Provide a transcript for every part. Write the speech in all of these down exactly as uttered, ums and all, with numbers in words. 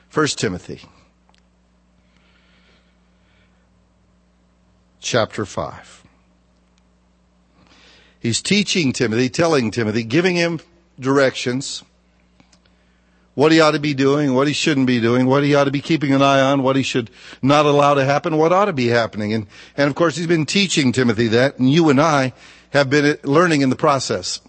First Timothy chapter five. He's teaching Timothy, telling Timothy, giving him directions, what he ought to be doing, what he shouldn't be doing, what he ought to be keeping an eye on, what he should not allow to happen, what ought to be happening. And, and of course, he's been teaching Timothy that, and you and I have been learning in the process.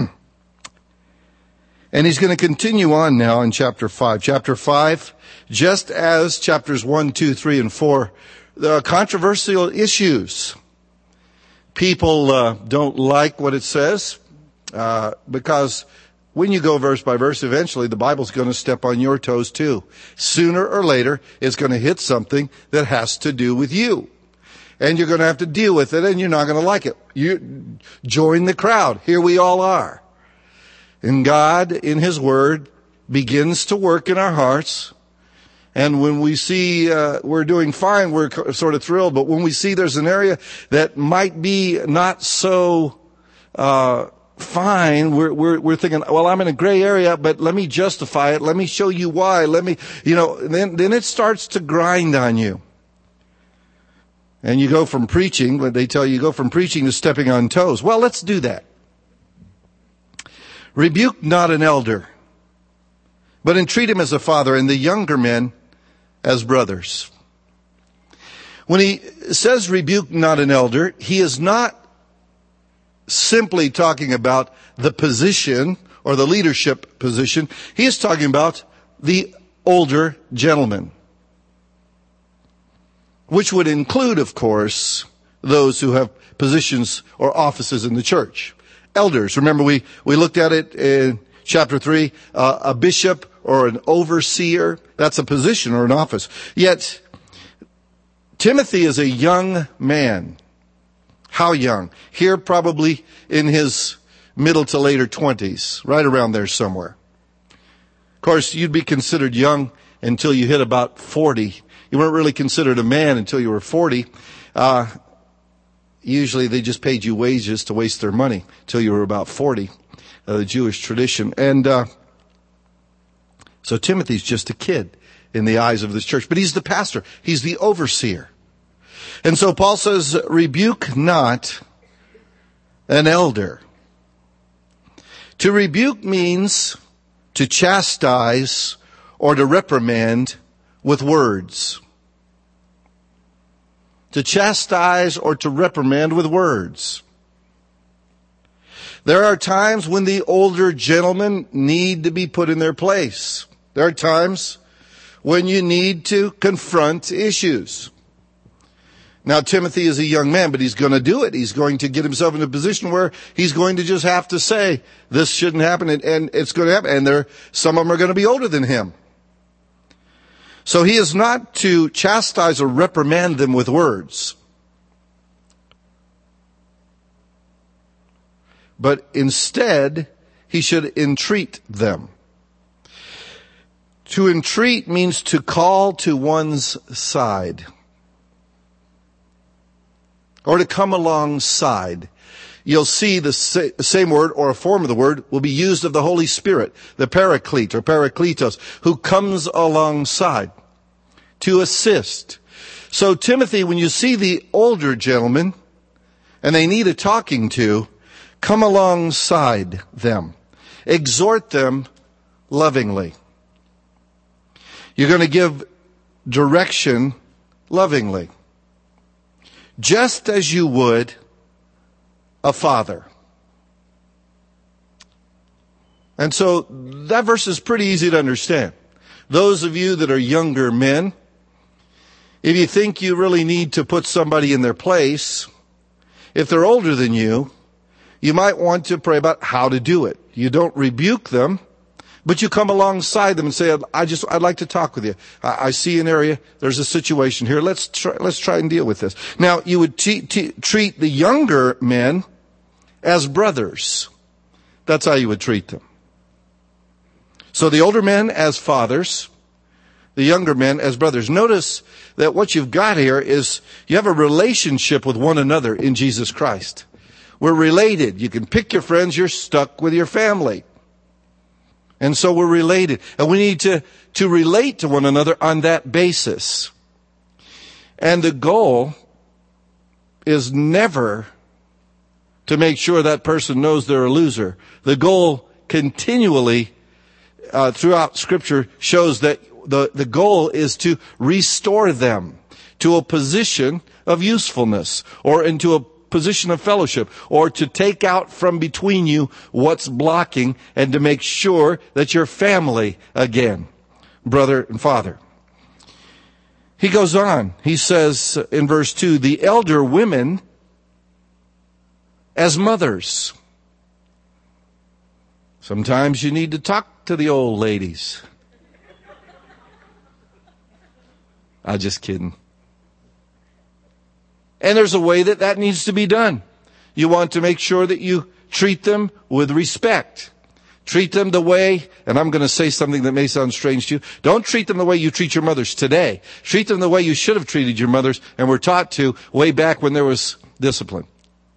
And he's going to continue on now in chapter five. Chapter five, just as chapters one, two, three, and four, the controversial issues. People uh, don't like what it says uh, because when you go verse by verse, eventually the Bible's going to step on your toes too. Sooner or later, it's going to hit something that has to do with you. And you're going to have to deal with it, and you're not going to like it. You join the crowd. Here we all are. And God, in His Word, begins to work in our hearts. And when we see uh, we're doing fine, we're sort of thrilled. But when we see there's an area that might be not so uh fine, we're we're we're thinking, well, I'm in a gray area, but let me justify it. Let me show you why. Let me, you know, then then it starts to grind on you. And you go from preaching, when they tell you, you go from preaching to stepping on toes. Well, let's do that. Rebuke not an elder, but entreat him as a father, and the younger men as brothers. When he says rebuke not an elder, he is not simply talking about the position or the leadership position. He is talking about the older gentleman, which would include, of course, those who have positions or offices in the church. Elders, remember we, we looked at it in chapter three, uh, a bishop or an overseer, that's a position or an office. Yet, Timothy is a young man. How young? Here probably in his middle to later twenties, right around there somewhere. Of course, you'd be considered young until you hit about forty. You weren't really considered a man until you were forty. Uh, usually they just paid you wages to waste their money until you were about forty, uh, the Jewish tradition. And uh, so Timothy's just a kid in the eyes of this church. But he's the pastor. He's the overseer. And so Paul says, rebuke not an elder. To rebuke means to chastise or to reprimand with words. To chastise or to reprimand with words. There are times when the older gentlemen need to be put in their place. There are times when you need to confront issues. Now, Timothy is a young man, but he's going to do it. He's going to get himself in a position where he's going to just have to say, this shouldn't happen, and, and it's going to happen. And there, some of them are going to be older than him. So he is not to chastise or reprimand them with words, but instead, he should entreat them. To entreat means to call to one's side, or to come alongside. You'll see the same word or a form of the word will be used of the Holy Spirit, the Paraclete or Parakletos, who comes alongside to assist. So Timothy, when you see the older gentlemen and they need a talking to, come alongside them. Exhort them lovingly. You're going to give direction lovingly, just as you would a father. And so that verse is pretty easy to understand. Those of you that are younger men, if you think you really need to put somebody in their place, if they're older than you, you might want to pray about how to do it. You don't rebuke them, but you come alongside them and say, I just, I'd like to talk with you. I, I see an area, there's a situation here. Let's try, let's try and deal with this. Now, you would t- t- treat the younger men as brothers. That's how you would treat them. So the older men as fathers, the younger men as brothers. Notice that what you've got here is you have a relationship with one another in Jesus Christ. We're related. You can pick your friends, you're stuck with your family. And so we're related. And we need to, to relate to one another on that basis. And the goal is never to make sure that person knows they're a loser. The goal continually uh, throughout Scripture shows that the, the goal is to restore them to a position of usefulness, or into a position of fellowship, or to take out from between you what's blocking, and to make sure that you're family again, brother and father. He goes on. He says in verse two, the elder women as mothers. Sometimes you need to talk to the old ladies. I'm just kidding. And there's a way that that needs to be done. You want to make sure that you treat them with respect. Treat them the way, and I'm going to say something that may sound strange to you. Don't treat them the way you treat your mothers today. Treat them the way you should have treated your mothers and were taught to way back when there was discipline.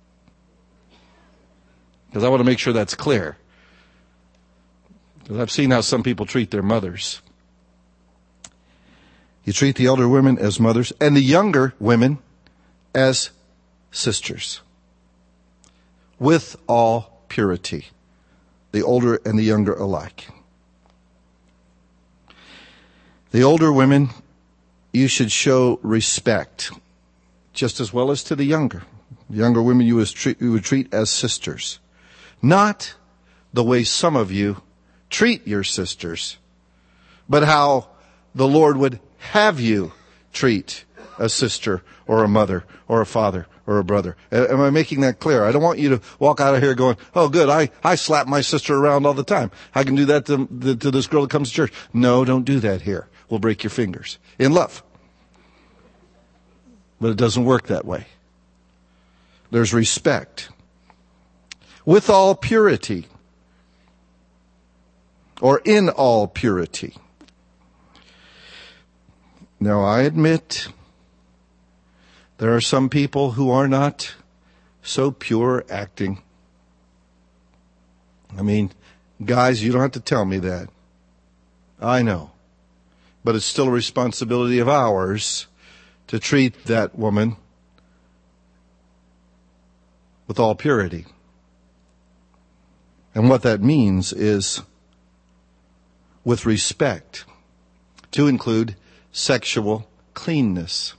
Because I want to make sure that's clear. Because I've seen how some people treat their mothers. You treat the elder women as mothers and the younger women as sisters, with all purity, the older and the younger alike. The older women, you should show respect, just as well as to the younger. The younger women you would treat, you would treat as sisters, not the way some of you treat your sisters, but how the Lord would have you treat a sister or a mother or a father or a brother. Am I making that clear? I don't want you to walk out of here going, oh good, I, I slap my sister around all the time. I can do that to, to this girl that comes to church. No, don't do that here. We'll break your fingers. In love. But it doesn't work that way. There's respect. With all purity. Or in all purity. Now I admit there are some people who are not so pure acting. I mean, guys, you don't have to tell me that. I know. But it's still a responsibility of ours to treat that woman with all purity. And what that means is with respect, to include sexual cleanness.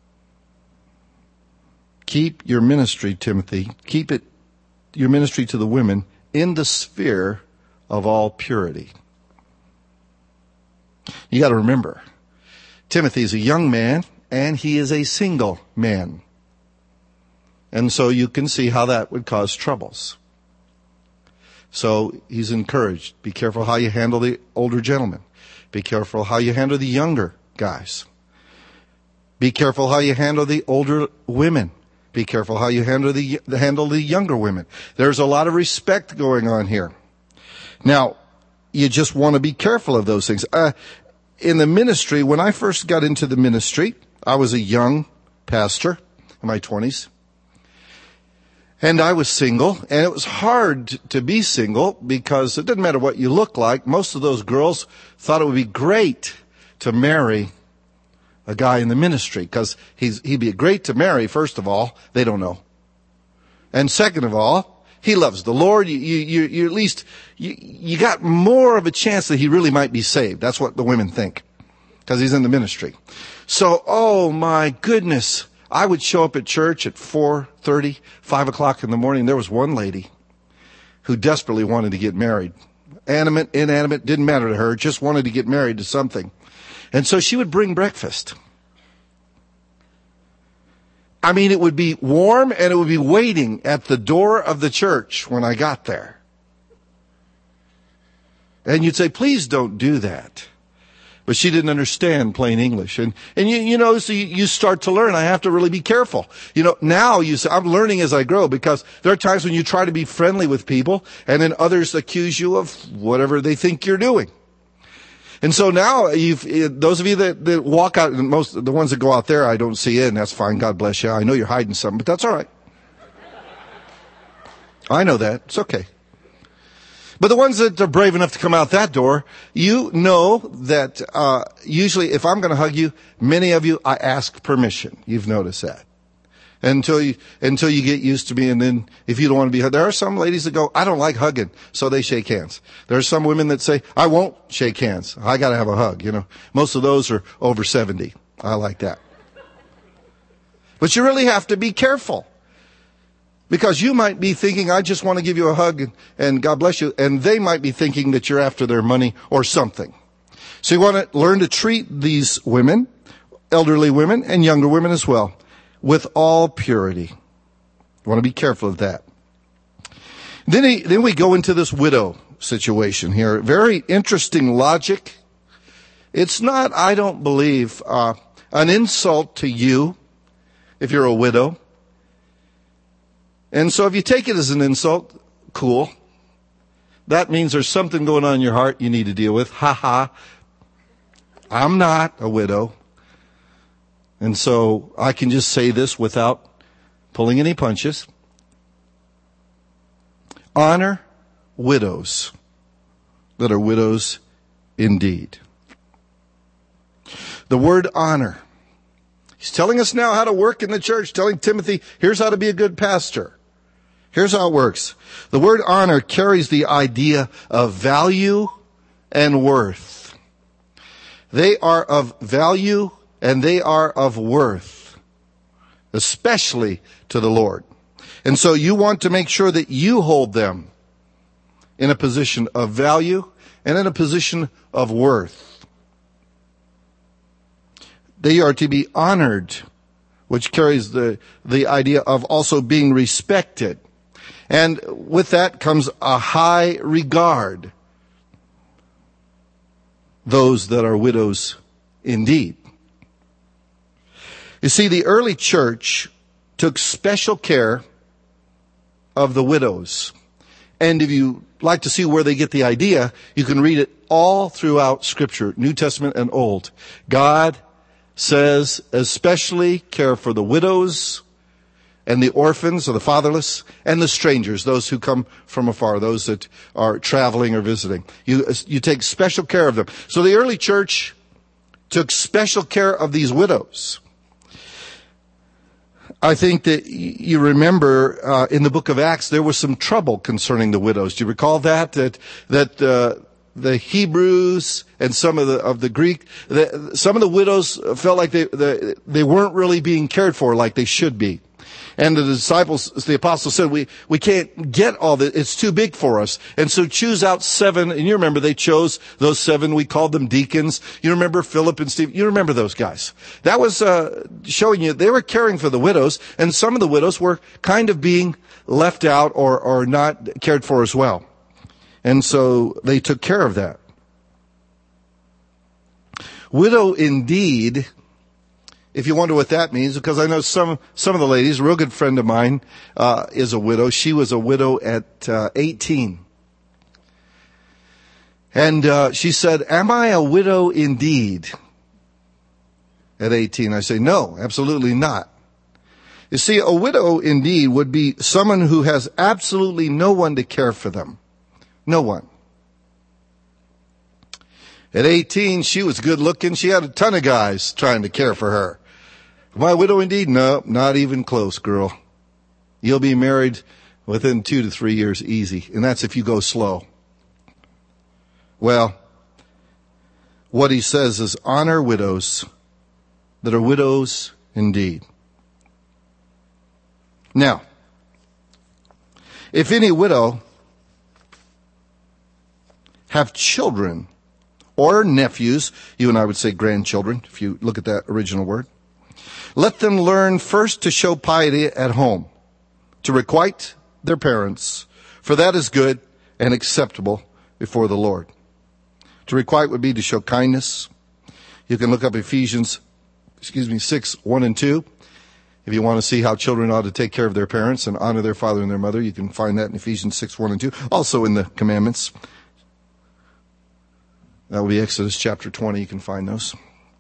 Keep your ministry, Timothy, keep it, your ministry to the women in the sphere of all purity. You got to remember, Timothy is a young man and he is a single man. And so you can see how that would cause troubles. So he's encouraged. Be careful how you handle the older gentlemen. Be careful how you handle the younger guys. Be careful how you handle the older women. Be careful how you handle the, handle the younger women. There's a lot of respect going on here. Now, you just want to be careful of those things. Uh, in the ministry, when I first got into the ministry, I was a young pastor in my twenties. And I was single, and it was hard to be single because it didn't matter what you look like. Most of those girls thought it would be great to marry a guy in the ministry because he's, he'd be great to marry, first of all. They don't know. And second of all, he loves the Lord. You, you, you at least, you, you got more of a chance that he really might be saved. That's what the women think because he's in the ministry. So, oh my goodness. I would show up at church at four thirty, five o'clock in the morning. There was one lady who desperately wanted to get married. Animate, inanimate, didn't matter to her, just wanted to get married to something. And so she would bring breakfast. I mean, it would be warm and it would be waiting at the door of the church when I got there. And you'd say, please don't do that. But she didn't understand plain English. And, and you, you know, so you, you start to learn. I have to really be careful. You know, now you say, I'm learning as I grow because there are times when you try to be friendly with people and then others accuse you of whatever they think you're doing. And so now you've, those of you that, that walk out, and most, the ones that go out there, I don't see it, and that's fine. God bless you. I know you're hiding something, but that's all right. I know that. It's okay. But the ones that are brave enough to come out that door, you know that uh usually if I'm going to hug you, many of you, I ask permission. You've noticed that. Until you, until you get used to me, and then if you don't want to be hugged. There are some ladies that go, I don't like hugging, so they shake hands. There are some women that say, I won't shake hands. I gotta have a hug, you know. Most of those are over seventy. I like that. But you really have to be careful. Because you might be thinking, I just want to give you a hug and, and God bless you. And they might be thinking that you're after their money or something. So you want to learn to treat these women, elderly women and younger women as well, with all purity. You want to be careful of that. Then, he, then we go into this widow situation here. Very interesting logic. It's not, I don't believe, uh, an insult to you if you're a widow. And so if you take it as an insult, cool. That means there's something going on in your heart you need to deal with. Ha ha. I'm not a widow. And so I can just say this without pulling any punches. Honor widows that are widows indeed. The word honor. He's telling us now how to work in the church, telling Timothy, here's how to be a good pastor. Here's how it works. The word honor carries the idea of value and worth. They are of value and they are of worth, especially to the Lord. And so you want to make sure that you hold them in a position of value and in a position of worth. They are to be honored, which carries the, the idea of also being respected. And with that comes a high regard. Those that are widows indeed. You see, the early church took special care of the widows. And if you like to see where they get the idea, you can read it all throughout Scripture, New Testament and Old. God says, especially care for the widows and the orphans or the fatherless and the strangers, those who come from afar, those that are traveling or visiting. You, you take special care of them. So the early church took special care of these widows. I think that you remember uh, in the book of Acts there was some trouble concerning the widows. Do you recall that? That that uh, the Hebrews and some of the of the Greek, the, some of the widows felt like they, they they weren't really being cared for like they should be. And the disciples, the apostles said, we, we can't get all that. It's too big for us. And so choose out seven. And you remember they chose those seven. We called them deacons. You remember Philip and Steve. You remember those guys. That was, uh, showing you they were caring for the widows. And some of the widows were kind of being left out or, or not cared for as well. And so they took care of that. Widow indeed. If you wonder what that means, because I know some some of the ladies, a real good friend of mine uh, is a widow. She was a widow at uh, eighteen. And uh, she said, am I a widow indeed? At eighteen. I say, no, absolutely not. You see, a widow indeed would be someone who has absolutely no one to care for them. No one. At eighteen, she was good looking. She had a ton of guys trying to care for her. Am I a widow indeed? No, not even close, girl. You'll be married within two to three years easy. And that's if you go slow. Well, what he says is honor widows that are widows indeed. Now, if any widow have children or nephews, you and I would say grandchildren, if you look at that original word, let them learn first to show piety at home, to requite their parents, for that is good and acceptable before the Lord. To requite would be to show kindness. You can look up Ephesians, excuse me, six, one and two. If you want to see how children ought to take care of their parents and honor their father and their mother, you can find that in Ephesians six, one and two. Also in the commandments. That will be Exodus chapter twenty. You can find those.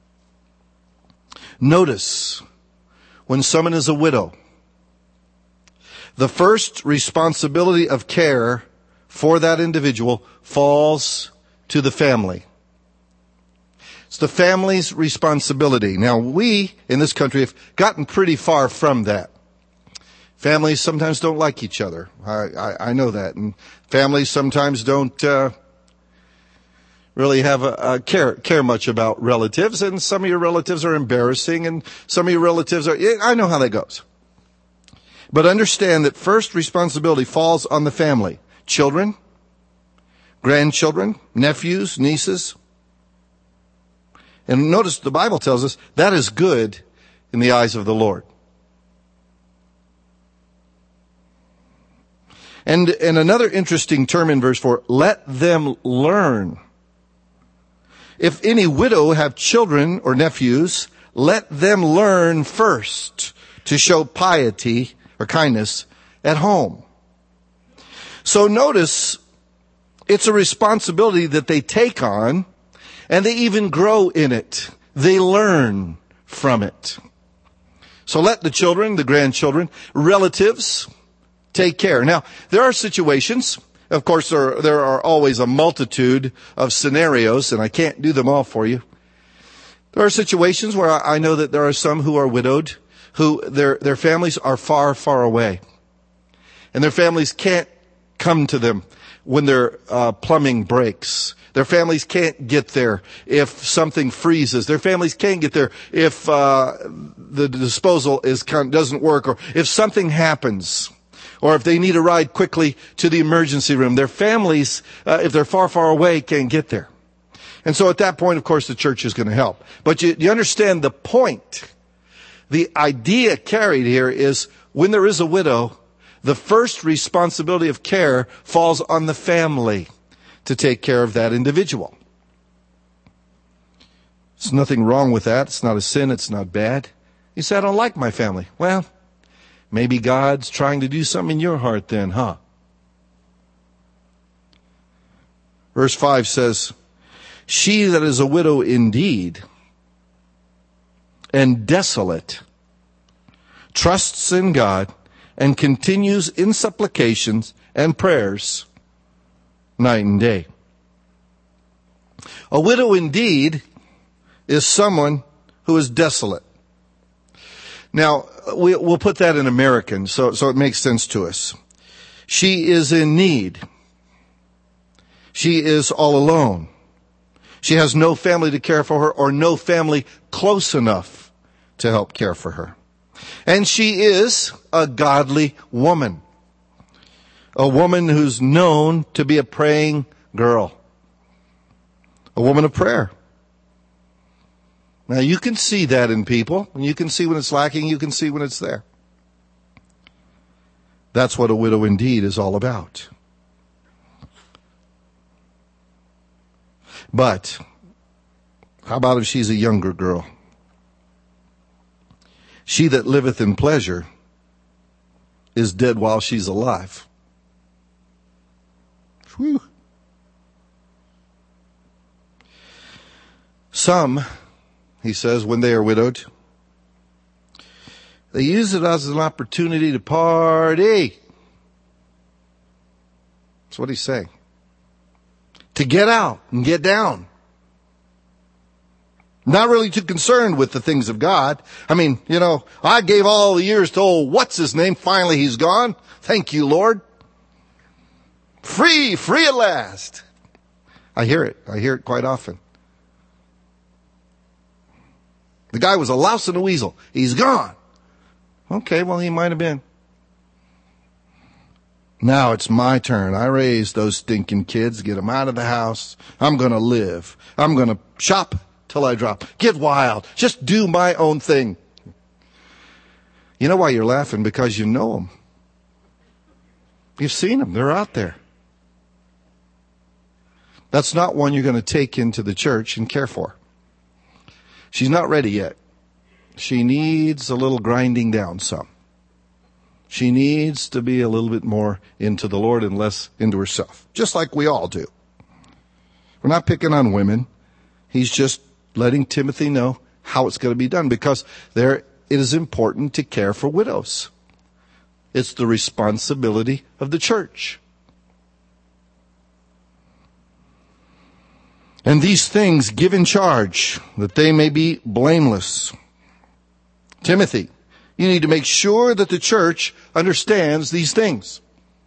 Notice, when someone is a widow, the first responsibility of care for that individual falls to the family. It's the family's responsibility. Now, we in this country have gotten pretty far from that. Families sometimes don't like each other. I, I, I know that. And families sometimes don't uh, really have a, a care care much about relatives. And some of your relatives are embarrassing, and some of your relatives are. I know how that goes. But understand that first responsibility falls on the family: children, grandchildren, nephews, nieces. And notice the Bible tells us that is good in the eyes of the Lord. And, and another interesting term in verse four, let them learn. If any widow have children or nephews, let them learn first to show piety or kindness at home. So notice, it's a responsibility that they take on, and they even grow in it. They learn from it. So let the children, the grandchildren, relatives, take care. Now, there are situations, of course, there, there are always a multitude of scenarios, and I can't do them all for you. There are situations where I, I know that there are some who are widowed, who their, their families are far, far away. And their families can't come to them when their uh, plumbing breaks. Their families can't get there if something freezes. Their families can't get there if uh, the disposal is doesn't work, or if something happens, or if they need a ride quickly to the emergency room. Their families, uh, if they're far, far away, can't get there. And so at that point, of course, the church is going to help. But you, you understand the point. The idea carried here is when there is a widow, the first responsibility of care falls on the family to take care of that individual. There's nothing wrong with that. It's not a sin. It's not bad. You say, I don't like my family. Well, maybe God's trying to do something in your heart then, huh? Verse five says, she that is a widow indeed and desolate trusts in God and continues in supplications and prayers night and day. A widow indeed is someone who is desolate. Now, we, we'll put that in American, so, so it makes sense to us. She is in need. She is all alone. She has no family to care for her, or no family close enough to help care for her. And she is a godly woman. A woman who's known to be a praying girl. A woman of prayer. Now, you can see that in people. And you can see when it's lacking. You can see when it's there. That's what a widow indeed is all about. But how about if she's a younger girl? She that liveth in pleasure is dead while she's alive. Whew. Some, he says, when they are widowed, they use it as an opportunity to party. That's what he's saying. To get out and get down. Not really too concerned with the things of God. I mean, you know, I gave all the years to old what's his name. Finally he's gone. Thank you, Lord. Free, free at last. I hear it. I hear it quite often. The guy was a louse and a weasel. He's gone. Okay, well, he might have been. Now it's my turn. I raised those stinking kids. Get them out of the house. I'm going to live. I'm going to shop till I drop. Get wild. Just do my own thing. You know why you're laughing? Because you know them. You've seen them. They're out there. That's not one you're going to take into the church and care for. She's not ready yet. She needs a little grinding down some. She needs to be a little bit more into the Lord and less into herself, just like we all do. We're not picking on women. He's just letting Timothy know how it's going to be done, because there it is important to care for widows. It's the responsibility of the church. And these things give in charge, that they may be blameless. Timothy, you need to make sure that the church understands these things.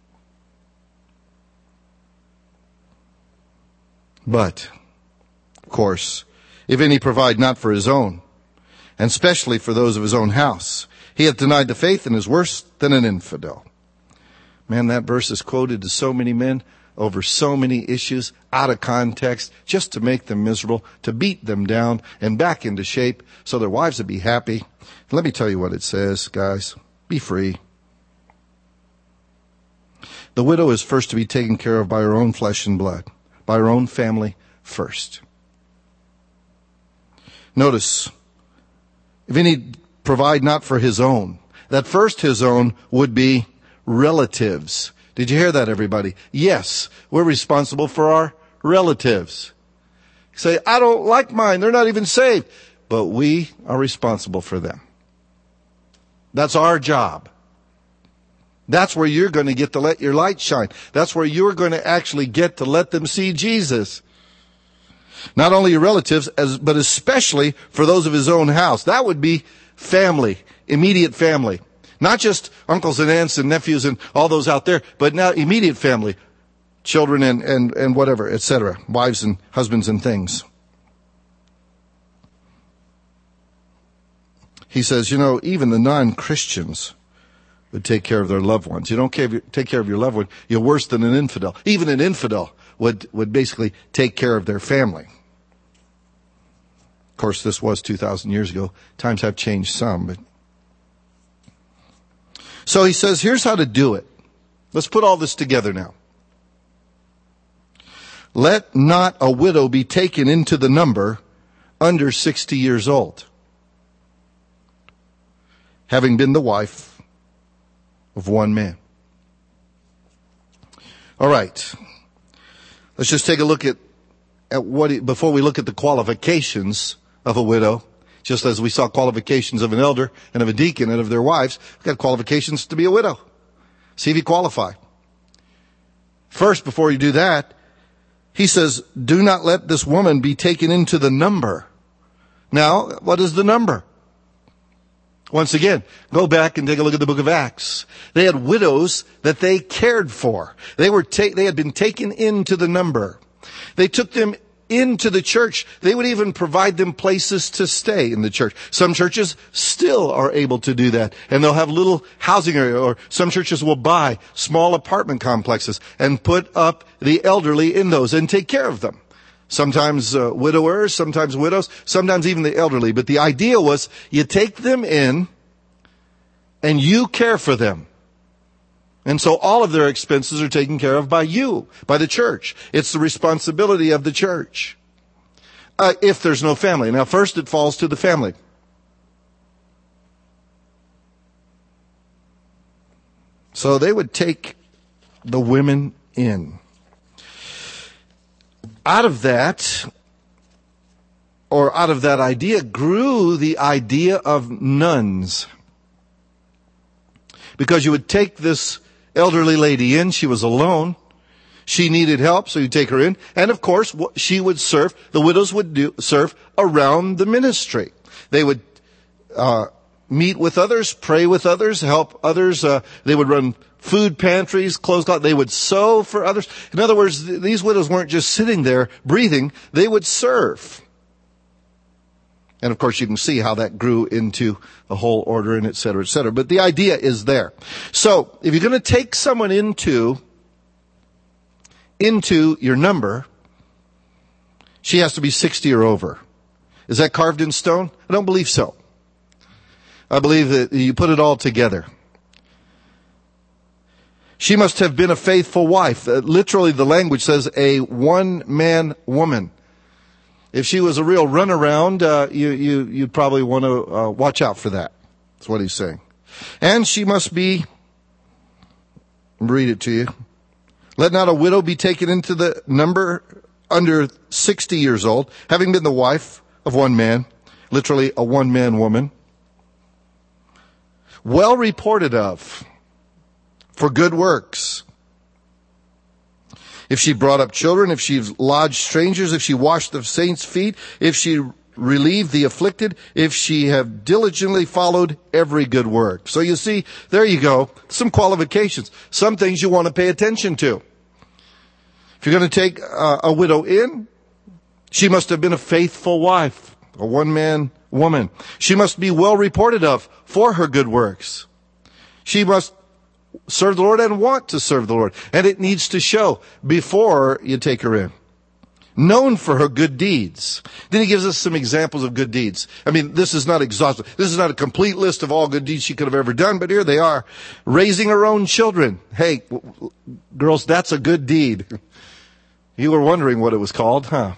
But, of course, if any provide not for his own, and especially for those of his own house, he hath denied the faith and is worse than an infidel. Man, that verse is quoted to so many men over so many issues, out of context, just to make them miserable, to beat them down and back into shape so their wives would be happy. Let me tell you what it says, guys. Be free. The widow is first to be taken care of by her own flesh and blood, by her own family first. Notice, if any provide not for his own, that first his own would be relatives. Did you hear that, everybody? Yes, we're responsible for our relatives. You say, I don't like mine. They're not even saved. But we are responsible for them. That's our job. That's where you're going to get to let your light shine. That's where you're going to actually get to let them see Jesus. Not only your relatives, as, but especially for those of his own house. That would be family, immediate family. Not just uncles and aunts and nephews and all those out there, but now immediate family, children and, and, and whatever, et cetera, wives and husbands and things. He says, you know, even the non-Christians would take care of their loved ones. You don't take care of your loved one, you're worse than an infidel. Even an infidel would, would basically take care of their family. Of course, this was two thousand years ago. Times have changed some, but so he says, here's how to do it. Let's put all this together now. Let not a widow be taken into the number under sixty years old, having been the wife of one man. All right. Let's just take a look at, at what, he, before we look at the qualifications of a widow. Just as we saw qualifications of an elder and of a deacon and of their wives, we've got qualifications to be a widow. See if you qualify. First, before you do that, he says, do not let this woman be taken into the number. Now, what is the number? Once again, go back and take a look at the book of Acts. They had widows that they cared for. They were ta- they had been taken into the number. They took them into the church. They would even provide them places to stay in the church. Some churches still are able to do that. And they'll have little housing area, or some churches will buy small apartment complexes and put up the elderly in those and take care of them. Sometimes uh, widowers, sometimes widows, sometimes even the elderly. But the idea was you take them in and you care for them. And so all of their expenses are taken care of by you, by the church. It's the responsibility of the church. Uh, if there's no family. Now, first it falls to the family. So they would take the women in. Out of that, or out of that idea, grew the idea of nuns. Because you would take this elderly lady in. She was alone. She needed help, so you take her in. And of course, she would serve, the widows would do, serve around the ministry. They would uh, meet with others, pray with others, help others. Uh, they would run food pantries, clothes closets. They would sew for others. In other words, th- these widows weren't just sitting there breathing. They would serve. And of course, you can see how that grew into a whole order and et cetera, et cetera. But the idea is there. So if you're going to take someone into, into your number, she has to be sixty or over. Is that carved in stone? I don't believe so. I believe that you put it all together. She must have been a faithful wife. Uh, literally, the language says a one-man woman. If she was a real runaround, uh, you, you, you'd probably want to uh, watch out for that. That's what he's saying. And she must be, read it to you. Let not a widow be taken into the number under sixty years old, having been the wife of one man, literally a one-man woman. Well reported of for good works. if she brought up children, if she lodged strangers, if she washed the saints' feet, if she relieved the afflicted, if she have diligently followed every good work. So you see, there you go, some qualifications, some things you want to pay attention to. If you're going to take uh, a widow in, she must have been a faithful wife, a one-man woman. She must be well reported of for her good works. She must serve the Lord and want to serve the Lord. And it needs to show before you take her in. Known for her good deeds. Then he gives us some examples of good deeds. I mean, this is not exhaustive. This is not a complete list of all good deeds she could have ever done, but here they are. Raising her own children. Hey, girls, that's a good deed. You were wondering what it was called, huh?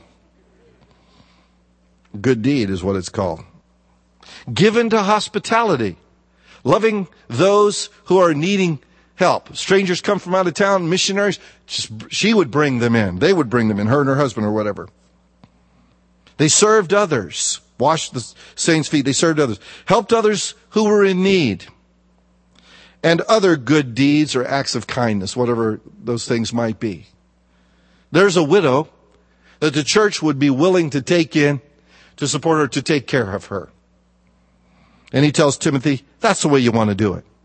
Good deed is what it's called. Given to hospitality. Loving those who are needing help. Strangers come from out of town, missionaries, just, she would bring them in. They would bring them in, her and her husband or whatever. They served others. Washed the saints' feet. They served others. Helped others who were in need. And other good deeds or acts of kindness, whatever those things might be. There's a widow that the church would be willing to take in to support her, to take care of her. And he tells Timothy, that's the way you want to do it.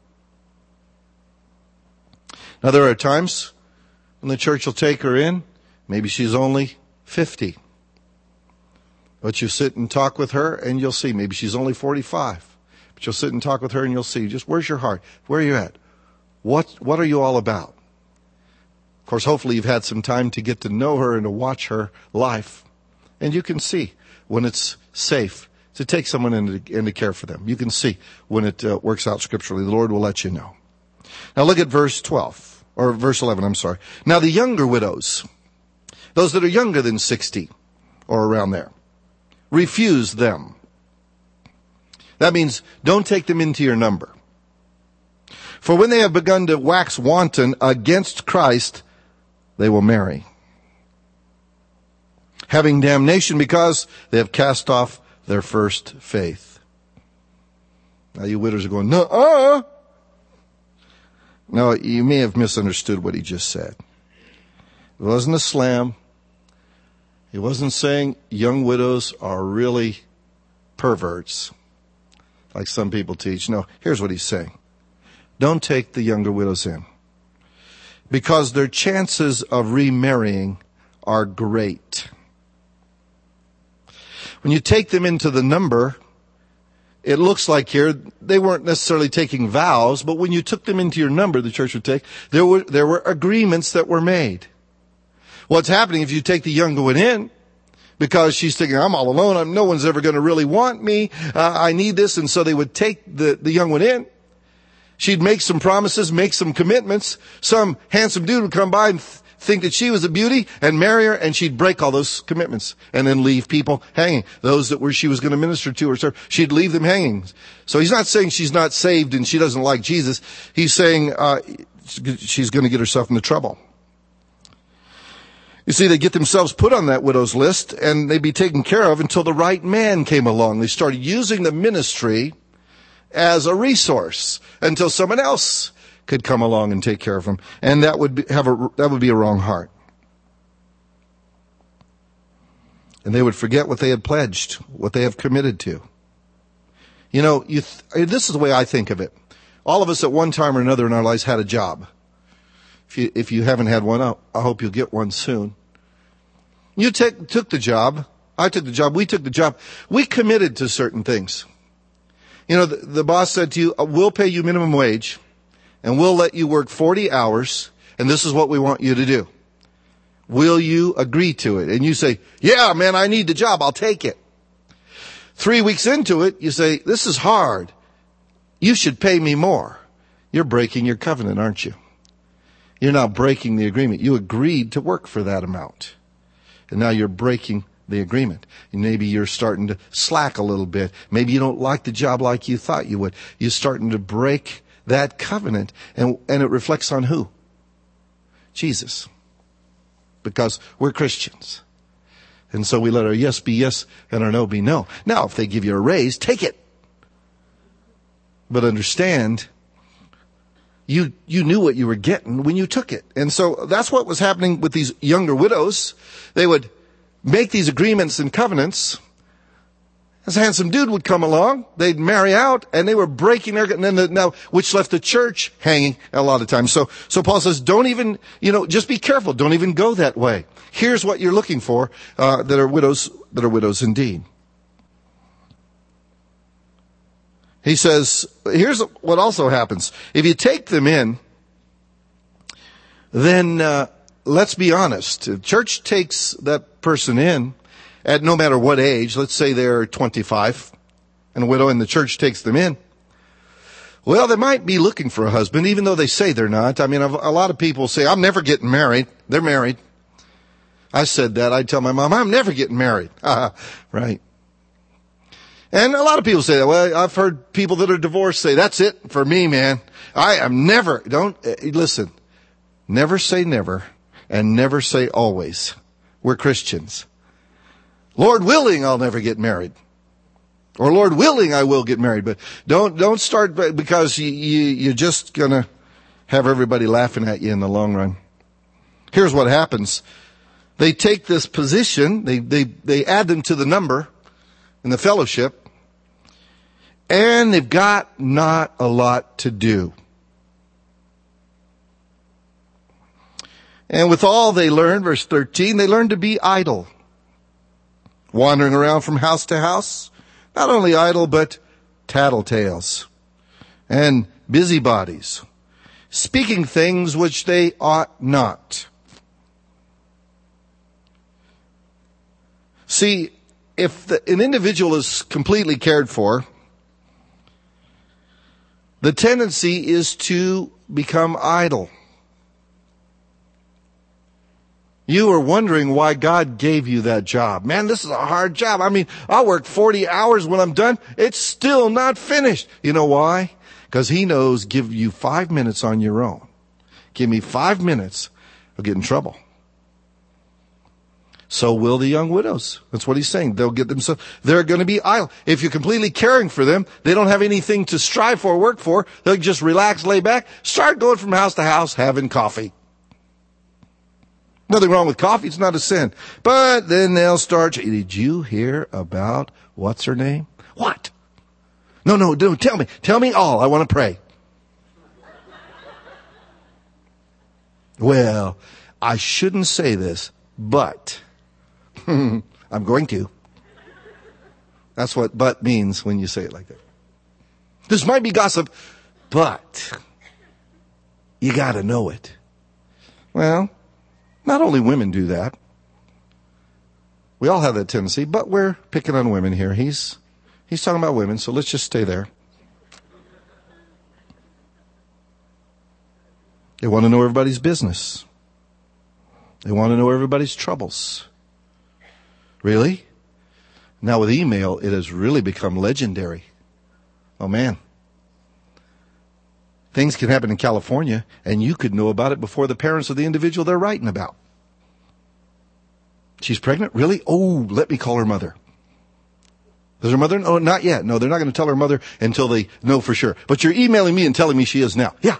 Now there are times when the church will take her in. Maybe she's only fifty. But you sit and talk with her and you'll see. Maybe she's only forty-five. But you'll sit and talk with her and you'll see. Just where's your heart? Where are you at? What, what are you all about? Of course, hopefully you've had some time to get to know her and to watch her life. And you can see when it's safe to take someone in to, in to care for them. You can see when it uh, works out scripturally. The Lord will let you know. Now look at verse twelve, or verse eleven, I'm sorry. Now the younger widows, those that are younger than sixty, or around there, refuse them. That means don't take them into your number. For when they have begun to wax wanton against Christ, they will marry, having damnation because they have cast off their first faith. Now you widows are going, no-uh. No, you may have misunderstood what he just said. It wasn't a slam. He wasn't saying young widows are really perverts, like some people teach. No, here's what he's saying. Don't take the younger widows in, because their chances of remarrying are great. When you take them into the number, it looks like here they weren't necessarily taking vows, but when you took them into your number, the church would take, there were there were agreements that were made. What's happening if you take the younger one in, because she's thinking, I'm all alone, I'm, no one's ever going to really want me, uh, I need this, and so they would take the, the young one in. She'd make some promises, make some commitments. Some handsome dude would come by and th- think that she was a beauty and marry her, and she'd break all those commitments and then leave people hanging. Those that were she was going to minister to or serve, she'd leave them hanging. So he's not saying she's not saved and she doesn't like Jesus. He's saying uh, she's going to get herself into trouble. You see, they get themselves put on that widow's list and they'd be taken care of until the right man came along. They started using the ministry as a resource until someone else could come along and take care of them. And that would be, have a, that would be a wrong heart. And they would forget what they had pledged, what they have committed to. You know, you th- this is the way I think of it. All of us at one time or another in our lives had a job. If you, if you haven't had one, I hope you'll get one soon. You take, took the job. I took the job. We took the job. We committed to certain things. You know, the, the boss said to you, we'll pay you minimum wage and we'll let you work forty hours and this is what we want you to do. Will you agree to it? And you say, yeah, man, I need the job. I'll take it. Three weeks into it, you say, this is hard. You should pay me more. You're breaking your covenant, aren't you? You're not breaking the agreement. You agreed to work for that amount. And now you're breaking the agreement. And maybe you're starting to slack a little bit. Maybe you don't like the job like you thought you would. You're starting to break that covenant. And, and it reflects on who? Jesus. Because we're Christians. And so we let our yes be yes and our no be no. Now, if they give you a raise, take it. But understand, you, you knew what you were getting when you took it. And so that's what was happening with these younger widows. They would make these agreements and covenants. This handsome dude would come along, they'd marry out, and they were breaking their, and then the, now, which left the church hanging a lot of times. So, so Paul says, don't even, you know, just be careful. Don't even go that way. Here's what you're looking for, uh, that are widows, that are widows indeed. He says, here's what also happens. If you take them in, then, uh, let's be honest. The church takes that person in, at no matter what age. Let's say they're twenty-five and a widow, and the church takes them in. Well, they might be looking for a husband, even though they say they're not. I mean, a lot of people say, I'm never getting married. They're married. I said that. I'd tell my mom, I'm never getting married. Right. And a lot of people say that. Well, I've heard people that are divorced say, that's it for me, man. I am never, don't, listen, never say never and never say always. We're Christians. Lord willing, I'll never get married. Or Lord willing, I will get married. But don't, don't start because you, you, you're just gonna have everybody laughing at you in the long run. Here's what happens. They take this position, they, they, they add them to the number in the fellowship, and they've got not a lot to do. And with all they learn, verse thirteen, they learn to be idle. Wandering around from house to house, not only idle, but tattletales and busybodies, speaking things which they ought not. See, if the, an individual is completely cared for, the tendency is to become idle. You are wondering why God gave you that job. Man, this is a hard job. I mean, I'll work forty hours when I'm done. It's still not finished. You know why? Because He knows give you five minutes on your own. Give me five minutes, I'll get in trouble. So will the young widows. That's what he's saying. They'll get themselves, they're going to be idle. If you're completely caring for them, they don't have anything to strive for, work for. They'll just relax, lay back, start going from house to house, having coffee. Nothing wrong with coffee. It's not a sin. But then they'll start, did you hear about what's her name? What? No, no, don't tell me. Tell me all. I want to pray. Well, I shouldn't say this, but I'm going to. That's what but means when you say it like that. This might be gossip, but you got to know it. Well, not only women do that. We all have that tendency, but we're picking on women here. He's he's talking about women, so let's just stay there. They want to know everybody's business. They want to know everybody's troubles. Really? Now with email, it has really become legendary. Oh man. Things can happen in California, and you could know about it before the parents of the individual they're writing about. She's pregnant? Really? Oh, let me call her mother. Is her mother? No, not yet. No, they're not going to tell her mother until they know for sure. But you're emailing me and telling me she is now. Yeah.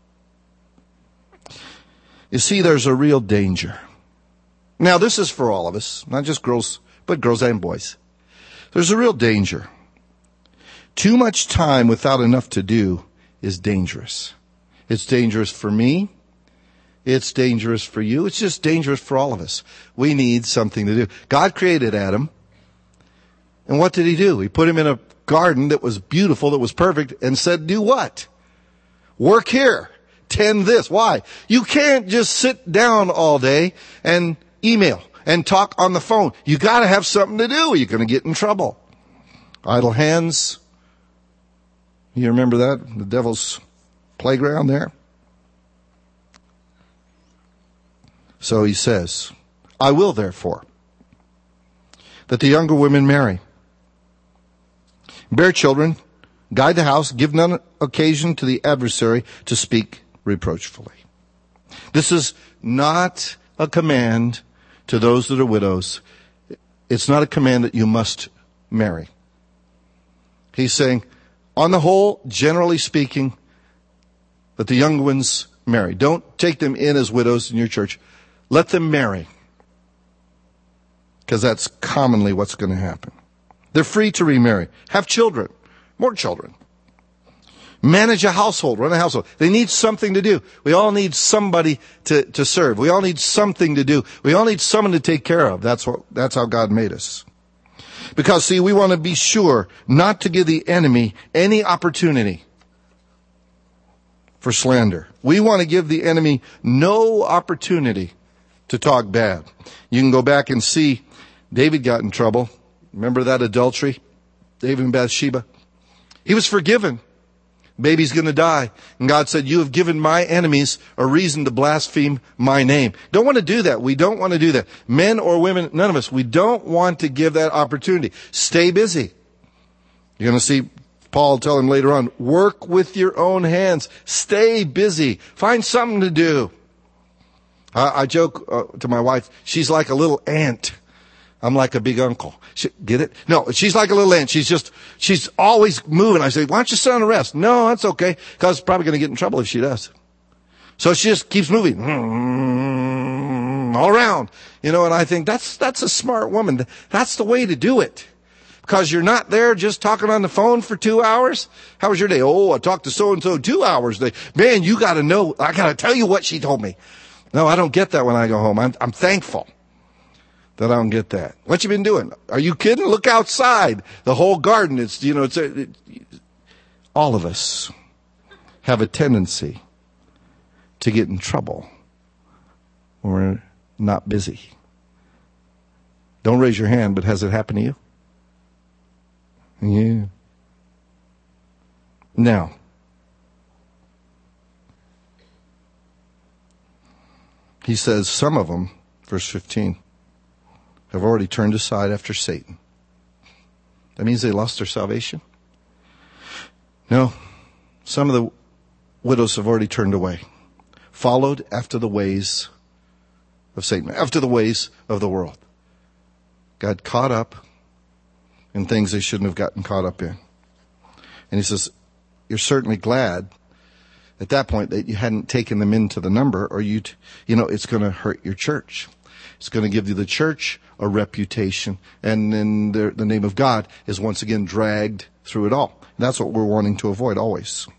You see, there's a real danger. Now, this is for all of us, not just girls, but girls and boys. There's a real danger. Too much time without enough to do is dangerous. It's dangerous for me. It's dangerous for you. It's just dangerous for all of us. We need something to do. God created Adam. And what did He do? He put him in a garden that was beautiful, that was perfect, and said, do what? Work here. Tend this. Why? You can't just sit down all day and email and talk on the phone. You got to have something to do. You're going to get in trouble. Idle hands. You remember that? The devil's playground there. So he says, I will therefore that the younger women marry, bear children, guide the house, give none occasion to the adversary to speak reproachfully. This is not a command to those that are widows. It's not a command that you must marry. He's saying, on the whole, generally speaking, Let the young ones marry. Don't take them in as widows in your church. Let them marry. Because that's commonly what's going to happen. They're free to remarry. Have children. More children. Manage a household. Run a household. They need something to do. We all need somebody to, to serve. We all need something to do. We all need someone to take care of. That's what, that's how God made us. Because, see, we want to be sure not to give the enemy any opportunity for slander. We want to give the enemy no opportunity to talk bad. You can go back and see David got in trouble. Remember that adultery? David and Bathsheba? He was forgiven. Baby's going to die. And God said, you have given my enemies a reason to blaspheme my name. Don't want to do that. We don't want to do that. Men or women, none of us. We don't want to give that opportunity. Stay busy. You're going to see Paul tell him later on, work with your own hands. Stay busy. Find something to do. I, I joke uh, to my wife, she's like a little ant. I'm like a big uncle. She, get it? No, she's like a little ant. She's just, she's always moving. I say, why don't you sit on a rest? No, that's okay. Because probably going to get in trouble if she does. So she just keeps moving. All around. You know, and I think that's, that's a smart woman. That's the way to do it. Because you're not there just talking on the phone for two hours. How was your day? Oh, I talked to so-and-so two hours. They, man, you got to know. I got to tell you what she told me. No, I don't get that when I go home. I'm, I'm thankful that I don't get that. What you been doing? Are you kidding? Look outside. The whole garden. It's, you know, it's, a, it, all of us have a tendency to get in trouble when we're not busy. Don't raise your hand, but has it happened to you? Yeah. Now, he says some of them, verse fifteen, have already turned aside after Satan. That means they lost their salvation? No. Some of the widows have already turned away, followed after the ways of Satan, after the ways of the world. Got caught up in things they shouldn't have gotten caught up in. And he says, you're certainly glad at that point that you hadn't taken them into the number, or you'd, you know, it's going to hurt your church. It's going to give you the church a reputation. And then the, the name of God is once again dragged through it all. And that's what we're wanting to avoid always.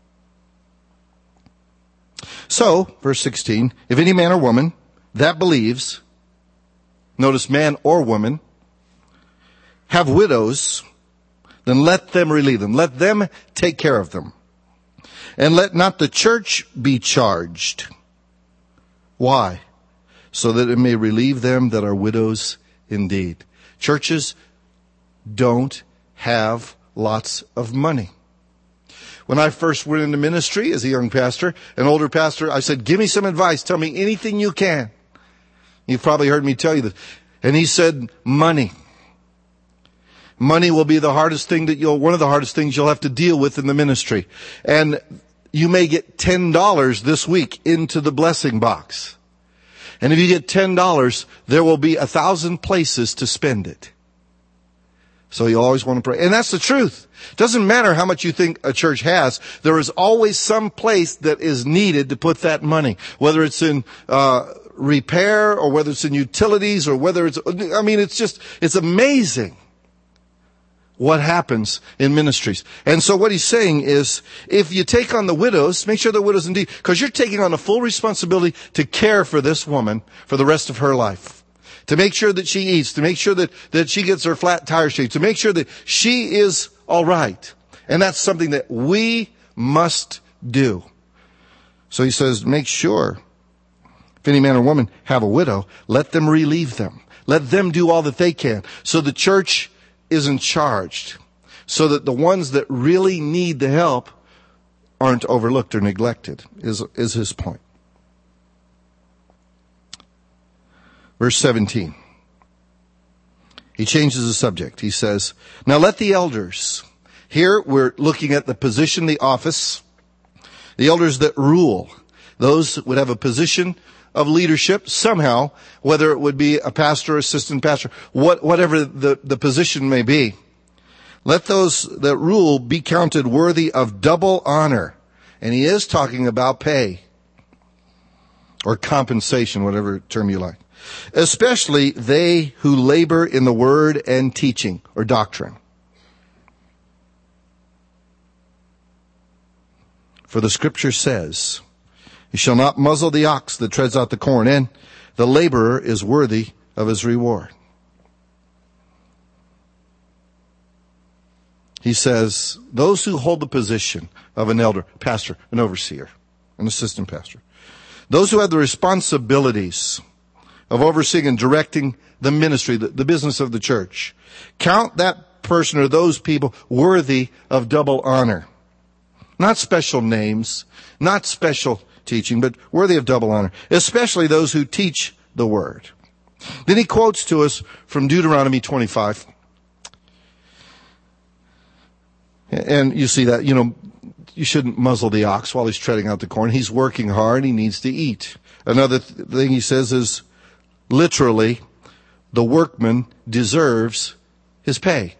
So, verse sixteen, if any man or woman that believes, notice man or woman, have widows, then let them relieve them. Let them take care of them. And let not the church be charged. Why? So that it may relieve them that are widows indeed. Churches don't have lots of money. When I first went into ministry as a young pastor, an older pastor, I said, give me some advice. Tell me anything you can. You've probably heard me tell you this. And he said, money. Money will be the hardest thing that you'll, one of the hardest things you'll have to deal with in the ministry. And you may get ten dollars this week into the blessing box. And if you get ten dollars, there will be a thousand places to spend it. So you always want to pray. And that's the truth. It doesn't matter how much you think a church has. There is always some place that is needed to put that money. Whether it's in, uh, repair, or whether it's in utilities, or whether it's, I mean, it's just, it's amazing what happens in ministries. And so what he's saying is, if you take on the widows, make sure the widows indeed, because you're taking on a full responsibility to care for this woman for the rest of her life. To make sure that she eats, to make sure that, that she gets her flat tire shaped, to make sure that she is all right. And that's something that we must do. So he says, make sure, if any man or woman have a widow, let them relieve them. Let them do all that they can. So the church isn't charged, so that the ones that really need the help aren't overlooked or neglected, is, is his point. Verse seventeen. He changes the subject. He says, now let the elders, here we're looking at the position, the office, the elders that rule, those that would have a position of leadership somehow, whether it would be a pastor, assistant pastor, what, whatever the, the position may be. Let those that rule be counted worthy of double honor. And he is talking about pay or compensation, whatever term you like. Especially they who labor in the word and teaching or doctrine. For the scripture says, you shall not muzzle the ox that treads out the corn, and the laborer is worthy of his reward. He says, those who hold the position of an elder, pastor, an overseer, an assistant pastor, those who have the responsibilities of overseeing and directing the ministry, the, the business of the church, count that person or those people worthy of double honor. Not special names, not special teaching, but worthy of double honor, especially those who teach the word. Then he quotes to us from Deuteronomy twenty-five. And you see that, you know, you shouldn't muzzle the ox while he's treading out the corn. He's working hard. He needs to eat. Another th- thing he says is, literally, the workman deserves his pay.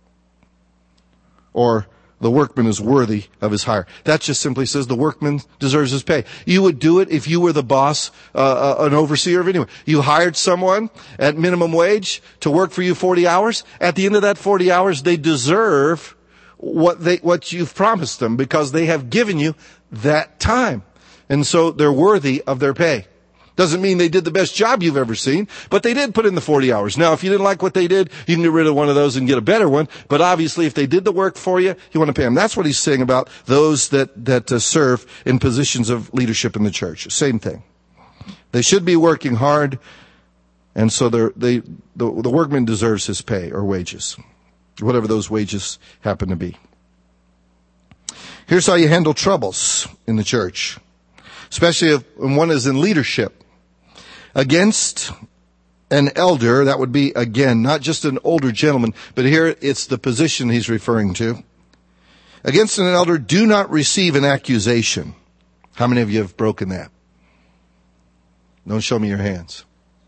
Or, the workman is worthy of his hire. That just simply says the workman deserves his pay. You would do it if you were the boss, uh, uh, an overseer of anyone. You hired someone at minimum wage to work for you forty hours. At the end of that forty hours, they deserve what they, what you've promised them because they have given you that time. And so they're worthy of their pay. Doesn't mean they did the best job you've ever seen, but they did put in the forty hours. Now, if you didn't like what they did, you can get rid of one of those and get a better one. But obviously, if they did the work for you, you want to pay them. That's what he's saying about those that, that uh, serve in positions of leadership in the church. Same thing. They should be working hard, and so they're, they, the, the workman deserves his pay or wages, whatever those wages happen to be. Here's how you handle troubles in the church, especially if when one is in leadership. Against an elder, that would be, again, not just an older gentleman, but here it's the position he's referring to. Against an elder, do not receive an accusation. How many of you have broken that? Don't show me your hands.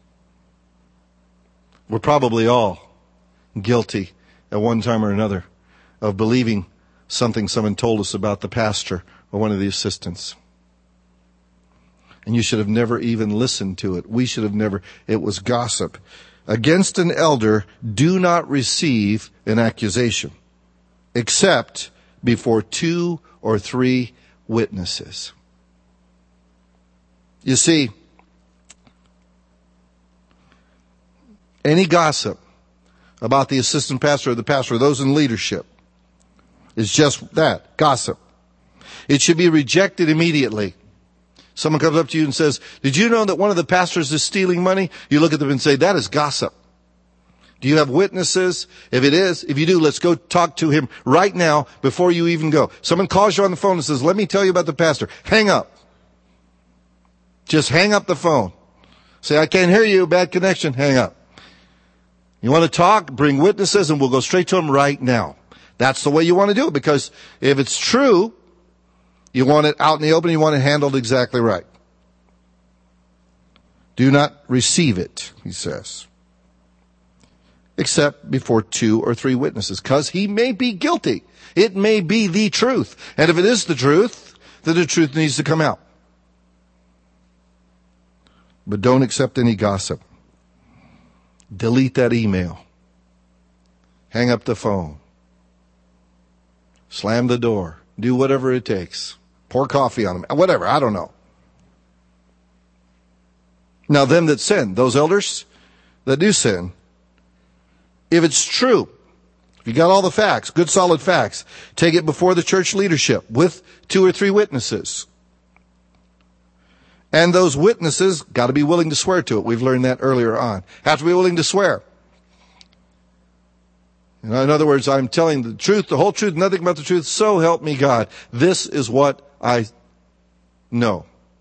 We're probably all guilty at one time or another of believing something someone told us about the pastor or one of the assistants. And you should have never even listened to it. We should have never. It was gossip. Against an elder, do not receive an accusation, except before two or three witnesses. You see, any gossip about the assistant pastor or the pastor or those in leadership is just that, gossip. It should be rejected immediately. Someone comes up to you and says, did you know that one of the pastors is stealing money? You look at them and say, that is gossip. Do you have witnesses? If it is, if you do, let's go talk to him right now before you even go. Someone calls you on the phone and says, let me tell you about the pastor. Hang up. Just hang up the phone. Say, I can't hear you, bad connection. Hang up. You want to talk? Bring witnesses and we'll go straight to him right now. That's the way you want to do it, because if it's true, you want it out in the open, you want it handled exactly right. Do not receive it, he says, except before two or three witnesses, because he may be guilty. It may be the truth. And if it is the truth, then the truth needs to come out. But don't accept any gossip. Delete that email. Hang up the phone. Slam the door. Do whatever it takes. Pour coffee on them. Whatever. I don't know. Now, them that sin, those elders that do sin, if it's true, if you got all the facts, good solid facts, take it before the church leadership with two or three witnesses. And those witnesses got to be willing to swear to it. We've learned that earlier on. Have to be willing to swear. In other words, I'm telling the truth, the whole truth, nothing but the truth, so help me God. This is what I know.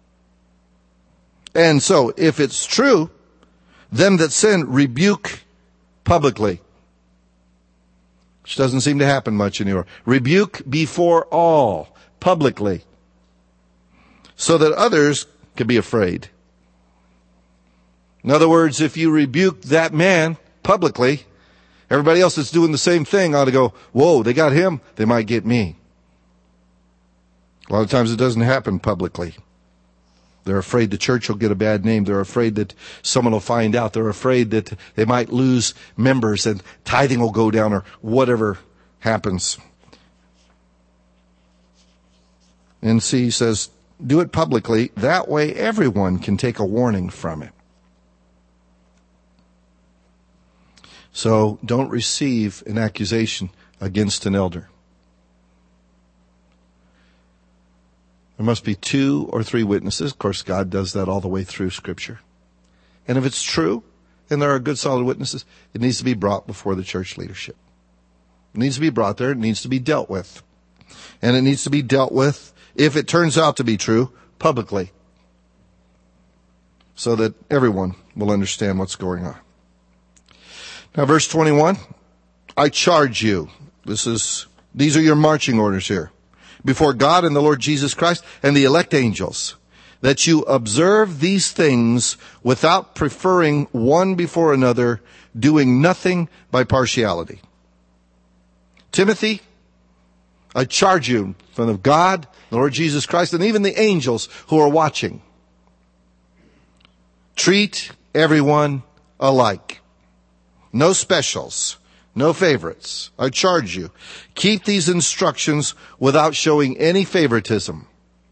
And so, if it's true, them that sin rebuke publicly. Which doesn't seem to happen much anymore. Rebuke before all, publicly. So that others can be afraid. In other words, if you rebuke that man publicly, everybody else that's doing the same thing ought to go, whoa, they got him, they might get me. A lot of times it doesn't happen publicly. They're afraid the church will get a bad name. They're afraid that someone will find out. They're afraid that they might lose members and tithing will go down or whatever happens. And see, he says, do it publicly. That way everyone can take a warning from it. So don't receive an accusation against an elder. There must be two or three witnesses. Of course, God does that all the way through Scripture. And if it's true, and there are good solid witnesses, it needs to be brought before the church leadership. It needs to be brought there. It needs to be dealt with. And it needs to be dealt with, if it turns out to be true, publicly. So that everyone will understand what's going on. Now, verse twenty-one, I charge you. This is, these are your marching orders here. Before God and the Lord Jesus Christ and the elect angels, that you observe these things without preferring one before another, doing nothing by partiality. Timothy, I charge you in front of God, the Lord Jesus Christ, and even the angels who are watching. Treat everyone alike. No specials. No favorites. I charge you. Keep these instructions without showing any favoritism.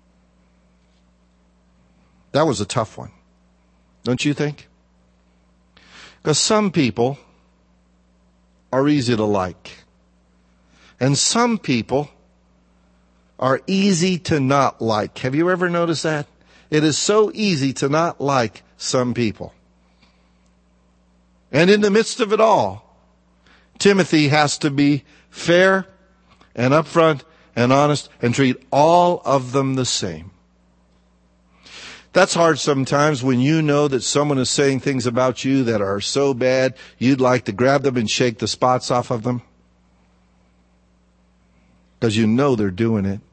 That was a tough one. Don't you think? Because some people are easy to like. And some people are easy to not like. Have you ever noticed that? It is so easy to not like some people. And in the midst of it all, Timothy has to be fair and upfront and honest and treat all of them the same. That's hard sometimes when you know that someone is saying things about you that are so bad, you'd like to grab them and shake the spots off of them. Because you know they're doing it.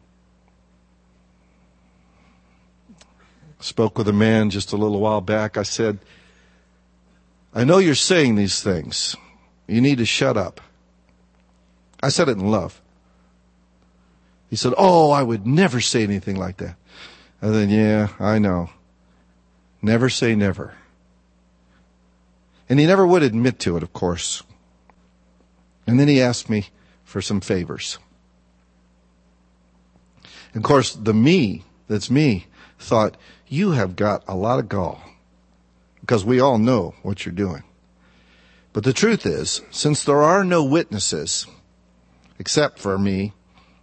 I spoke with a man just a little while back. I said, I know you're saying these things. You need to shut up. I said it in love. He said, oh, I would never say anything like that. And then, yeah, I know. Never say never. And he never would admit to it, of course. And then he asked me for some favors. Of course, the me, that's me, thought, you have got a lot of gall. Because we all know what you're doing. But the truth is, since there are no witnesses, except for me,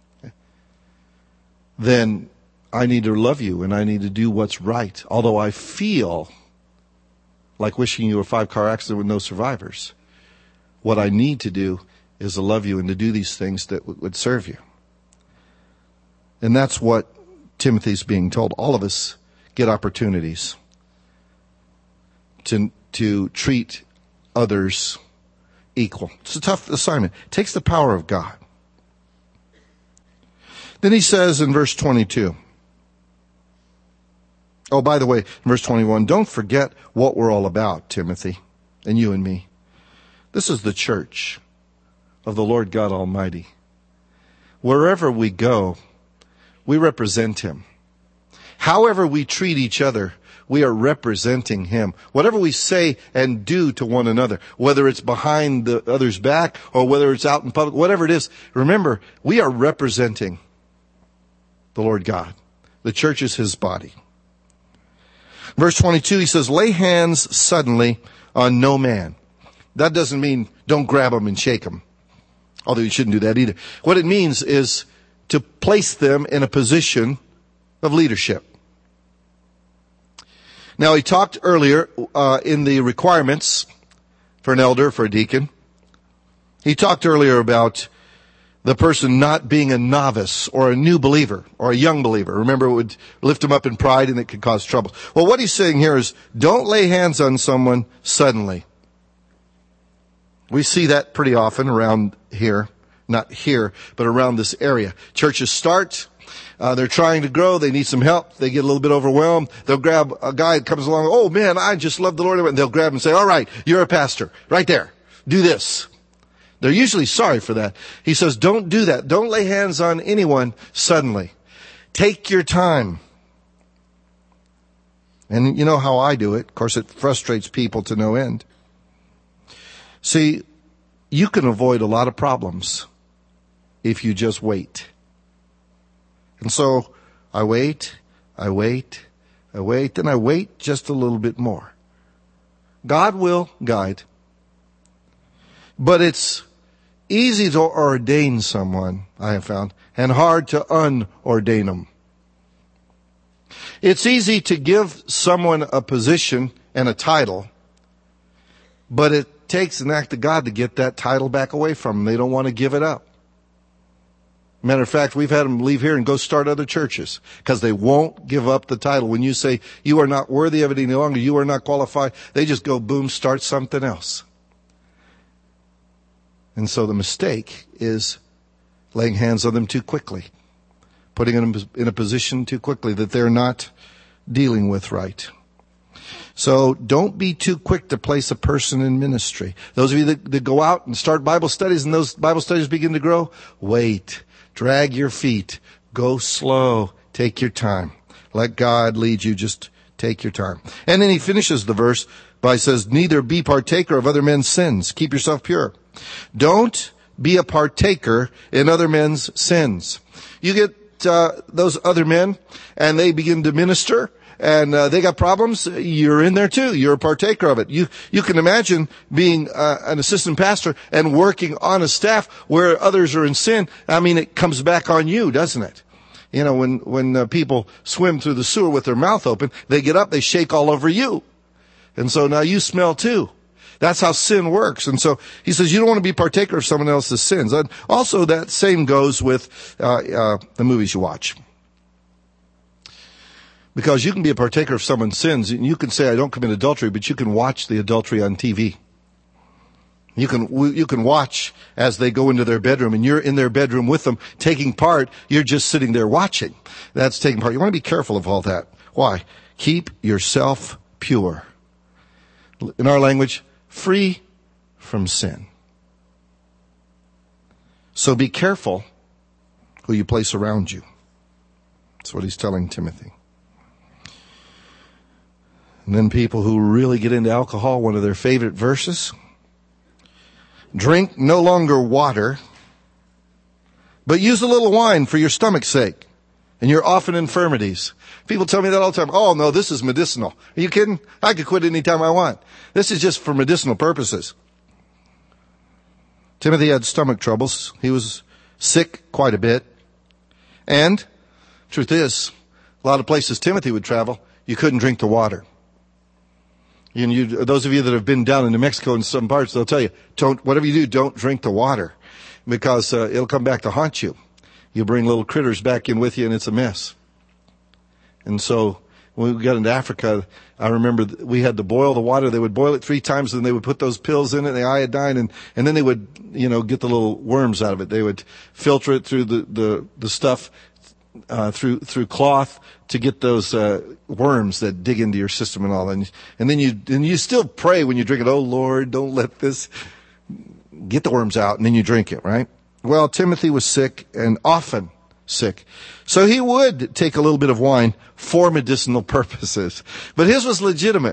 then I need to love you and I need to do what's right. Although I feel like wishing you a five-car accident with no survivors. What I need to do is to love you and to do these things that w- would serve you. And that's what Timothy's being told. All of us get opportunities to, to treat others equal. It's a tough assignment. It takes the power of God. Then he says in verse twenty-two, oh, by the way, in verse twenty-one, don't forget what we're all about, Timothy, and you and me. This is the church of the Lord God Almighty. Wherever we go, we represent Him. However we treat each other, we are representing Him. Whatever we say and do to one another, whether it's behind the other's back or whether it's out in public, whatever it is, remember, we are representing the Lord God. The church is His body. Verse twenty-two, he says, lay hands suddenly on no man. That doesn't mean don't grab them and shake them. Although you shouldn't do that either. What it means is to place them in a position of leadership. Now, he talked earlier uh, in the requirements for an elder, for a deacon. He talked earlier about the person not being a novice or a new believer or a young believer. Remember, it would lift him up in pride and it could cause trouble. Well, what he's saying here is don't lay hands on someone suddenly. We see that pretty often around here. Not here, but around this area. Churches start. Uh, they're trying to grow. They need some help. They get a little bit overwhelmed. They'll grab a guy that comes along. Oh, man, I just love the Lord. And they'll grab him and say, all right, you're a pastor. Right there. Do this. They're usually sorry for that. He says, don't do that. Don't lay hands on anyone suddenly. Take your time. And you know how I do it. Of course, it frustrates people to no end. See, you can avoid a lot of problems if you just wait. And so I wait, I wait, I wait, and I wait just a little bit more. God will guide. But it's easy to ordain someone, I have found, and hard to unordain them. It's easy to give someone a position and a title, but it takes an act of God to get that title back away from them. They don't want to give it up. Matter of fact, we've had them leave here and go start other churches because they won't give up the title. When you say you are not worthy of it any longer, you are not qualified, they just go boom, start something else. And so the mistake is laying hands on them too quickly, putting them in a position too quickly that they're not dealing with right. So don't be too quick to place a person in ministry. Those of you that, that go out and start Bible studies and those Bible studies begin to grow, wait, drag your feet, go slow, take your time. Let God lead you, just take your time. And then he finishes the verse by says, neither be partaker of other men's sins. Keep yourself pure. Don't be a partaker in other men's sins. You get uh, those other men and they begin to minister and uh, they got problems. You're in there too. You're a partaker of it. You you can imagine being uh, an assistant pastor and working on a staff where others are in sin. I mean, it comes back on you, doesn't it? You know, when when uh, people swim through the sewer with their mouth open, they get up, they shake all over you. And so now you smell too. That's how sin works. And so he says you don't want to be partaker of someone else's sins. And also that same goes with uh, uh, the movies you watch. Because you can be a partaker of someone's sins, and you can say, I don't commit adultery, but you can watch the adultery on T V. You can, you can watch as they go into their bedroom, and you're in their bedroom with them, taking part. You're just sitting there watching. That's taking part. You want to be careful of all that. Why? Keep yourself pure. In our language, free from sin. So be careful who you place around you. That's what he's telling Timothy. And then people who really get into alcohol, one of their favorite verses, drink no longer water, but use a little wine for your stomach's sake and your often infirmities. People tell me that all the time. Oh, no, this is medicinal. Are you kidding? I could quit anytime I want. This is just for medicinal purposes. Timothy had stomach troubles. He was sick quite a bit. And truth is, a lot of places Timothy would travel, you couldn't drink the water. And you, those of you that have been down in New Mexico in some parts, they'll tell you, don't, whatever you do, don't drink the water because uh, it'll come back to haunt you. You bring little critters back in with you and it's a mess. And so when we got into Africa, I remember we had to boil the water. They would boil it three times and they would put those pills in it, the iodine, and, and then they would, you know, get the little worms out of it. They would filter it through the, the, the stuff, uh, through, through cloth to get those, uh, worms that dig into your system and all. And, and then you, and you still pray when you drink it, oh Lord, don't let this get the worms out, and then you drink it, right? Well, Timothy was sick and often sick. So he would take a little bit of wine for medicinal purposes. But his was legitimate.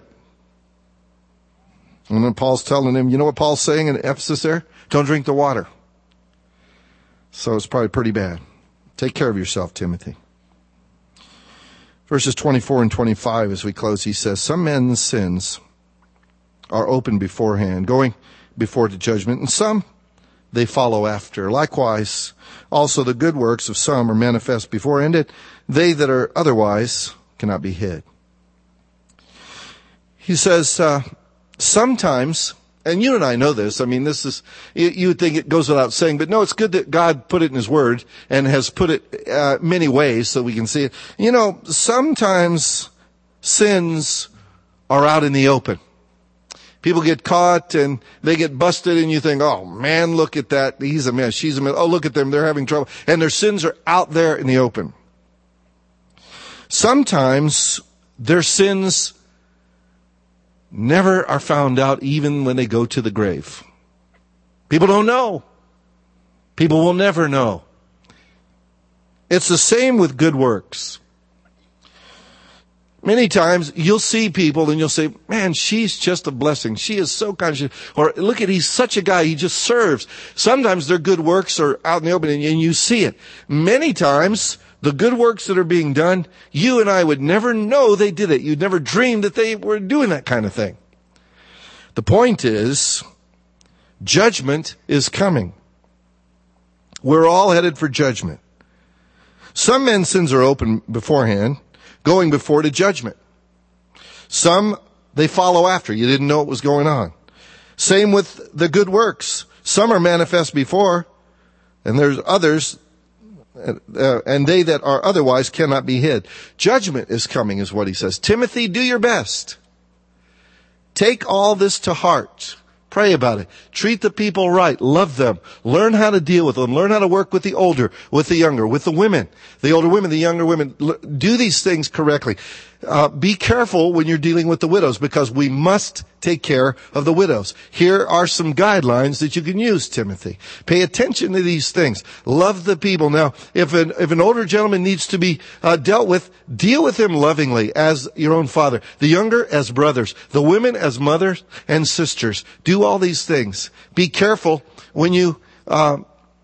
And then Paul's telling him, you know what Paul's saying in Ephesus there? Don't drink the water. So it's probably pretty bad. Take care of yourself, Timothy. Verses twenty-four and twenty-five as we close, he says, some men's sins are open beforehand, going before to judgment, and some they follow after. Likewise, also the good works of some are manifest before, and they that are otherwise cannot be hid. He says, uh, sometimes, and you and I know this, I mean, this is, you, you would think it goes without saying, but no, it's good that God put it in His Word and has put it uh, many ways so we can see it. You know, sometimes sins are out in the open. People get caught and they get busted and you think, oh man, look at that. He's a mess. She's a mess. Oh, look at them. They're having trouble. And their sins are out there in the open. Sometimes their sins never are found out even when they go to the grave. People don't know. People will never know. It's the same with good works. Many times you'll see people and you'll say, man, she's just a blessing. She is so kind. Or look at, he's such a guy. He just serves. Sometimes their good works are out in the open and you see it. Many times the good works that are being done, you and I would never know they did it. You'd never dream that they were doing that kind of thing. The point is, judgment is coming. We're all headed for judgment. Some men's sins are open beforehand, going before to judgment. Some, they follow after. You didn't know what was going on. Same with the good works. Some are manifest before, and there's others, uh, and they that are otherwise cannot be hid. Judgment is coming, is what he says. Timothy, do your best. Take all this to heart. Pray about it. Treat the people right. Love them. Learn how to deal with them. Learn how to work with the older, with the younger, with the women. The older women, the younger women. Do these things correctly. Uh, be careful when you're dealing with the widows, because we must take care of the widows. Here are some guidelines that you can use, Timothy. Pay attention to these things. Love the people. Now, if an, if an older gentleman needs to be uh, dealt with, deal with him lovingly as your own father. The younger as brothers. The women as mothers and sisters. Do all these things. Be careful when you uh,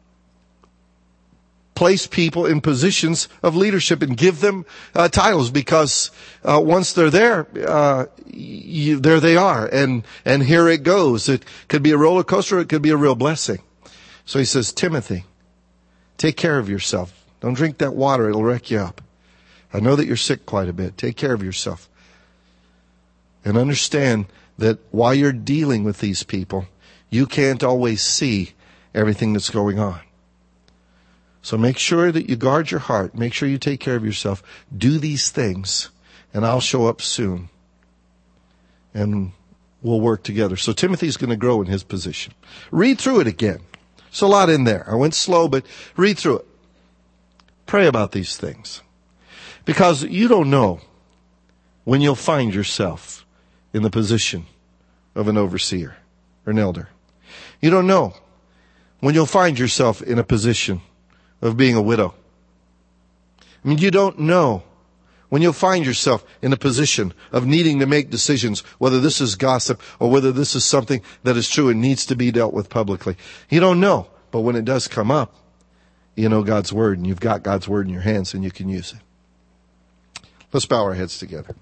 place people in positions of leadership and give them uh, titles, because uh, once they're there, uh, you, there they are, and and here it goes. It could be a roller coaster. It could be a real blessing. So he says, Timothy, take care of yourself. Don't drink that water. It'll wreck you up. I know that you're sick quite a bit. Take care of yourself. And understand that while you're dealing with these people, you can't always see everything that's going on. So make sure that you guard your heart. Make sure you take care of yourself. Do these things, and I'll show up soon. And we'll work together. So Timothy's going to grow in his position. Read through it again. There's a lot in there. I went slow, but read through it. Pray about these things. Because you don't know when you'll find yourself in the position of an overseer or an elder. You don't know when you'll find yourself in a position of being a widow. I mean, you don't know when you'll find yourself in a position of needing to make decisions, whether this is gossip or whether this is something that is true and needs to be dealt with publicly. You don't know. But when it does come up, you know God's word, and you've got God's word in your hands, and you can use it. Let's bow our heads together.